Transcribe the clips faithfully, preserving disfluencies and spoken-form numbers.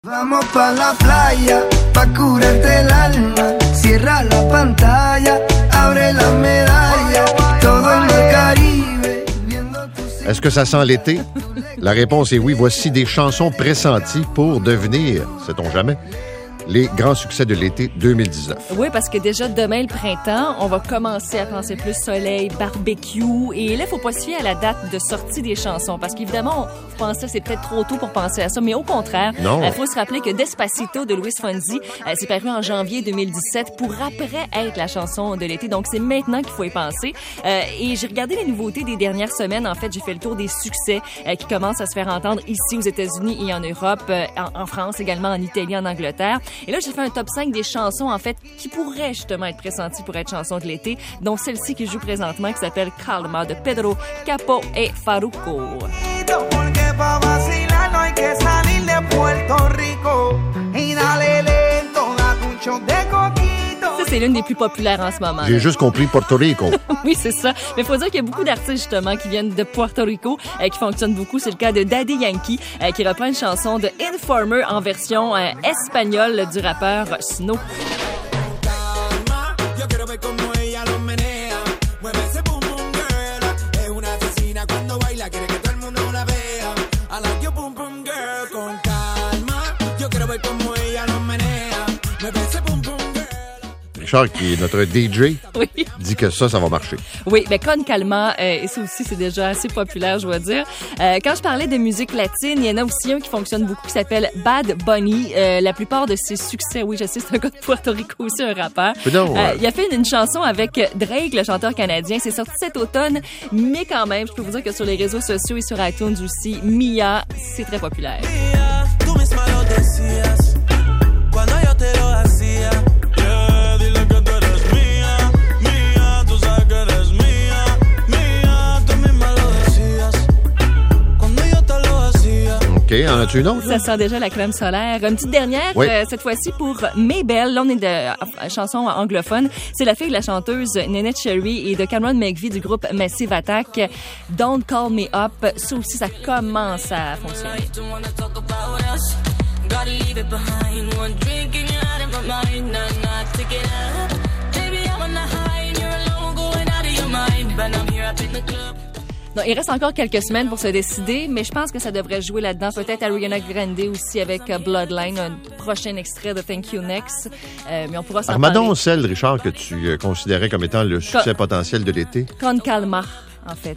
Vamos pa la playa, pa curarte el alma. Cierra la pantalla, abre la medalla. Todo en el Caribe. Est-ce que ça sent l'été? La réponse est oui. Voici des chansons pressenties pour devenir, sait-on jamais, les grands succès de l'été deux mille dix-neuf. Oui, parce que déjà demain, le printemps, on va commencer à penser plus soleil, barbecue. Et là, il ne faut pas se fier à la date de sortie des chansons. Parce qu'évidemment, on pensait que c'est peut-être trop tôt pour penser à ça. Mais au contraire, il faut se rappeler que Despacito de Luis Fonsi euh, s'est paru en janvier deux mille dix-sept pour après être la chanson de l'été. Donc, c'est maintenant qu'il faut y penser. Euh, et j'ai regardé les nouveautés des dernières semaines. En fait, j'ai fait le tour des succès euh, qui commencent à se faire entendre ici aux États-Unis et en Europe, euh, en, en France également, en Italie, en Angleterre. Et là, j'ai fait un top cinq des chansons, en fait, qui pourraient justement être pressenties pour être chansons de l'été. Donc, celle-ci qui joue présentement, qui s'appelle Calma, de Pedro Capó et Farruko. Ça, c'est l'une des plus populaires en ce moment. J'ai juste compris Porto Rico. Oui, c'est ça. Mais il faut dire qu'il y a beaucoup d'artistes, justement, qui viennent de Puerto Rico, euh, qui fonctionnent beaucoup. C'est le cas de Daddy Yankee, euh, qui reprend une chanson de Informer en version euh, espagnole du rappeur Snow. Richard, qui est notre D J, oui. dit que ça, ça va marcher. Oui, mais Con Calma, euh, et ça aussi, c'est déjà assez populaire, je dois dire. Euh, quand je parlais de musique latine, il y en a aussi un qui fonctionne beaucoup, qui s'appelle Bad Bunny. Euh, la plupart de ses succès, oui, je sais, c'est un gars de Puerto Rico aussi, un rappeur. Non, ouais. euh, il a fait une, une chanson avec Drake, le chanteur canadien. C'est sorti cet automne, mais quand même, je peux vous dire que sur les réseaux sociaux et sur iTunes aussi, Mia, c'est très populaire. OK, en as-tu une autre? Ça sent déjà la crème solaire. Une petite dernière, oui. euh, cette fois-ci pour Mabel. Là, on est de euh, chanson anglophone. C'est la fille de la chanteuse Neneh Cherry et de Cameron McVie du groupe Massive Attack. Don't Call Me Up. Ça aussi, ça commence à fonctionner. Non, il reste encore quelques semaines pour se décider, mais je pense que ça devrait jouer là-dedans. Peut-être Ariana Grande aussi avec Bloodline, un prochain extrait de Thank You Next. Euh, mais on pourra s'en parler. Armadon, celle, Richard, que tu euh, considérais comme étant le succès Con... potentiel de l'été. Con Calma, en fait.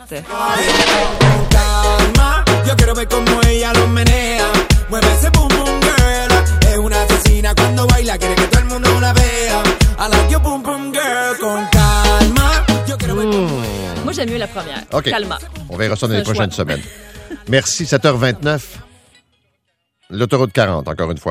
Moi, j'aime mieux la première. OK. Calma. On verra ça dans les prochaines choix. semaines. Merci. sept heures vingt-neuf. L'autoroute quarante, encore une fois.